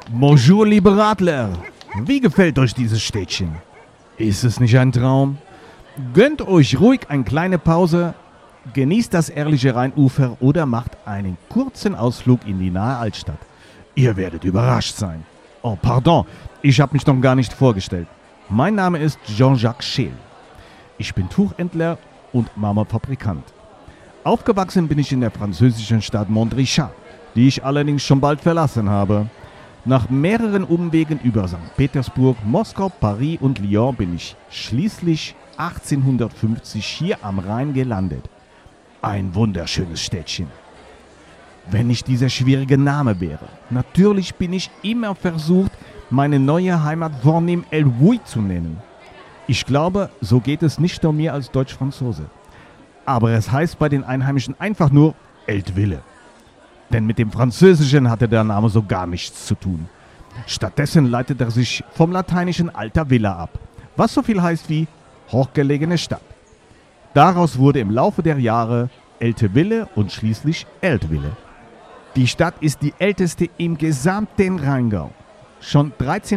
Bonjour, liebe Radler. Wie gefällt euch dieses Städtchen? Ist es nicht ein Traum? Gönnt euch ruhig eine kleine Pause, genießt das ehrliche Rheinufer oder macht einen kurzen Ausflug in die nahe Altstadt. Ihr werdet überrascht sein. Oh, pardon, ich habe mich noch gar nicht vorgestellt. Mein Name ist Jean-Jacques Scheel. Ich bin Tuchhändler und Marmorfabrikant. Aufgewachsen bin ich in der französischen Stadt Montrichard, die ich allerdings schon bald verlassen habe. Nach mehreren Umwegen über St. Petersburg, Moskau, Paris und Lyon bin ich schließlich 1850 hier am Rhein gelandet. Ein wunderschönes Städtchen. Wenn nicht dieser schwierige Name wäre. Natürlich bin ich immer versucht, meine neue Heimat vornehm El Vuy zu nennen. Ich glaube, so geht es nicht nur mir als Deutsch-Franzose. Aber es heißt bei den Einheimischen einfach nur Eltville. Denn mit dem Französischen hatte der Name so gar nichts zu tun. Stattdessen leitet er sich vom lateinischen Alta Villa ab, was so viel heißt wie hochgelegene Stadt. Daraus wurde im Laufe der Jahre Elteville und schließlich Eltville. Die Stadt ist die älteste im gesamten Rheingau. Schon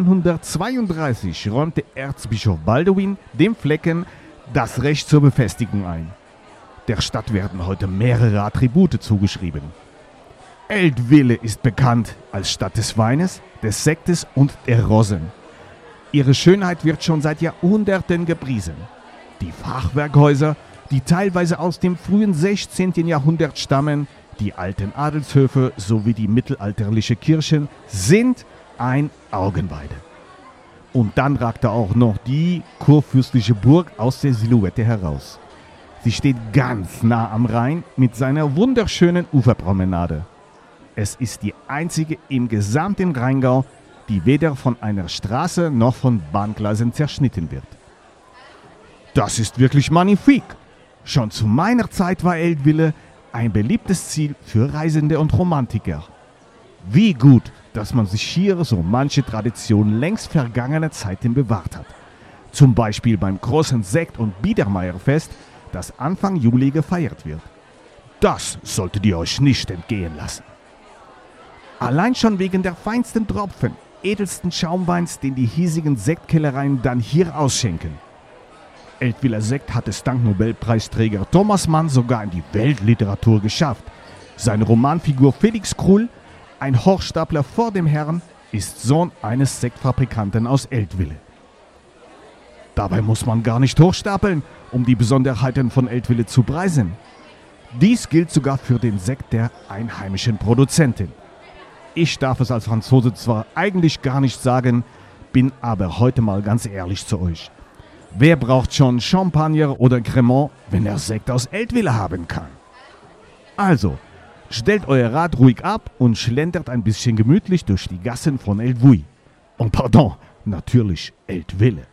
1332 räumte Erzbischof Balduin dem Flecken das Recht zur Befestigung ein. Der Stadt werden heute mehrere Attribute zugeschrieben. Eltville ist bekannt als Stadt des Weines, des Sektes und der Rosen. Ihre Schönheit wird schon seit Jahrhunderten gepriesen. Die Fachwerkhäuser, die teilweise aus dem frühen 16. Jahrhundert stammen, die alten Adelshöfe sowie die mittelalterliche Kirchen sind ein Augenweide. Und dann ragte auch noch die kurfürstliche Burg aus der Silhouette heraus. Sie steht ganz nah am Rhein mit seiner wunderschönen Uferpromenade. Es ist die einzige im gesamten Rheingau, die weder von einer Straße noch von Bahngleisen zerschnitten wird. Das ist wirklich magnifik. Schon zu meiner Zeit war Eltville ein beliebtes Ziel für Reisende und Romantiker. Wie gut, dass man sich hier so manche Tradition längst vergangener Zeiten bewahrt hat. Zum Beispiel beim großen Sekt- und Biedermeierfest, das Anfang Juli gefeiert wird. Das solltet ihr euch nicht entgehen lassen. Allein schon wegen der feinsten Tropfen, edelsten Schaumweins, den die hiesigen Sektkellereien dann hier ausschenken. Eltviller Sekt hat es dank Nobelpreisträger Thomas Mann sogar in die Weltliteratur geschafft. Seine Romanfigur Felix Krull, ein Hochstapler vor dem Herrn, ist Sohn eines Sektfabrikanten aus Eltville. Dabei muss man gar nicht hochstapeln, um die Besonderheiten von Eltville zu preisen. Dies gilt sogar für den Sekt der einheimischen Produzentin. Ich darf es als Franzose zwar eigentlich gar nicht sagen, bin aber heute mal ganz ehrlich zu euch. Wer braucht schon Champagner oder Cremant, wenn er Sekt aus Eltville haben kann? Also, stellt euer Rad ruhig ab und schlendert ein bisschen gemütlich durch die Gassen von El Vuy. Und pardon, natürlich Eltville.